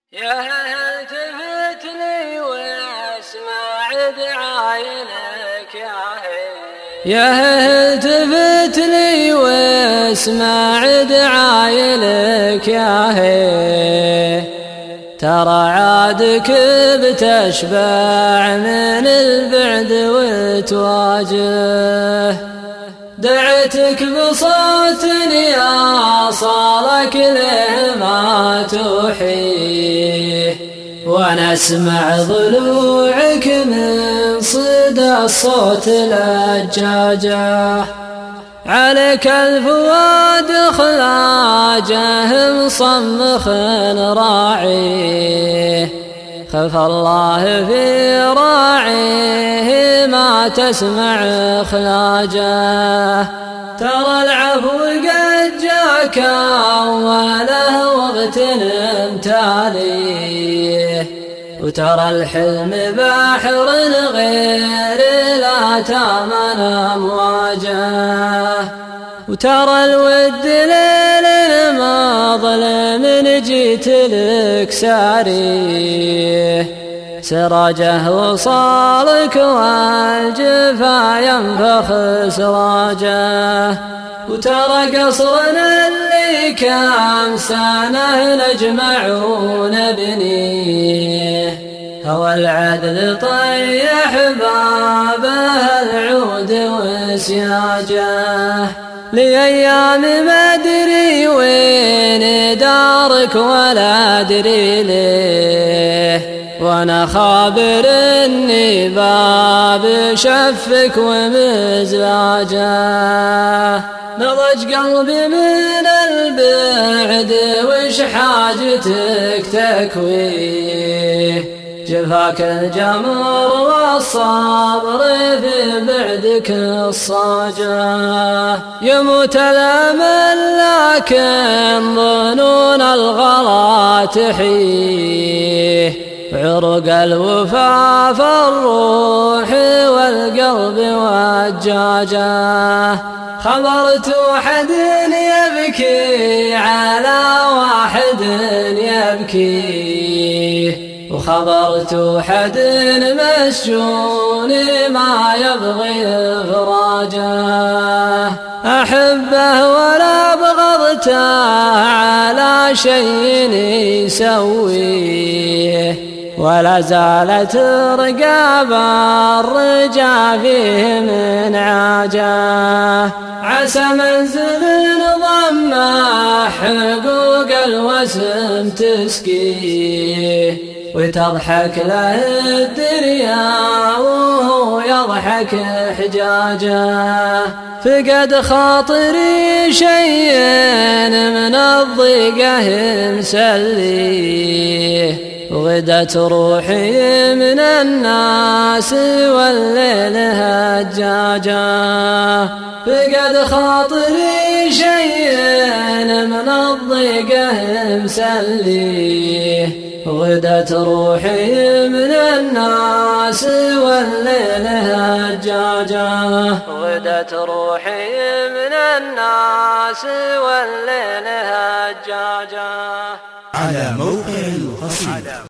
التفت لي واسمع دعايلك التفت لي واسمع دعايلك ترى عادك بتشبع من البعد وتواجه دعتك بصوت يا صالك له ما توحيه وانا اسمع ضلوعك من صدى الصوت لجاجه عليك الفؤاد خلاجه مصمخ راعيه خف الله في راعيه ما تسمع خلاجه ترى العفو قد جاك وله وقت امتاليه وترى الحلم بحر غير لا تامن امواجه وترى الود ليل المظلم جيت لك ساريه سراجه وصالك والجفا ينفخ سراجه وترى قصرنا اللي كم سنة نجمعون بنيه هوى العدل طيح بابه العود وسياجه لأيام ما أدري وين دارك ولا أدري ليه وانا خابر اني باب شفك ومزلاجه نضج قلبي من البعد وش حاجتك تكويه جفاك الجمر والصبر في بعدك الصاجه يموت الامل لكن ظنون الغلا تحيه عرق الوفا فالروح والقلب والجاجه خبرت واحد يبكي على واحد يبكيه وخبرت واحد مسجون ما يبغي فراجه أحبه ولا بغضته على شيء يسويه ولا زالت رقاب الرجا فيه من عاجه عسى منزل ضمه حقوق الوسم تسقيه وتضحك له الدنيا وهو يضحك حجاجه فقد خاطري شيء من الضيقه مسليه وغدت روحي من الناس والليل هجاجه فقد خاطري شيء من الضيقه مسليه غدت روحي من الناس والليل هجاجه غدت روحي من الناس والليل هجاجه على موقع القصيدة.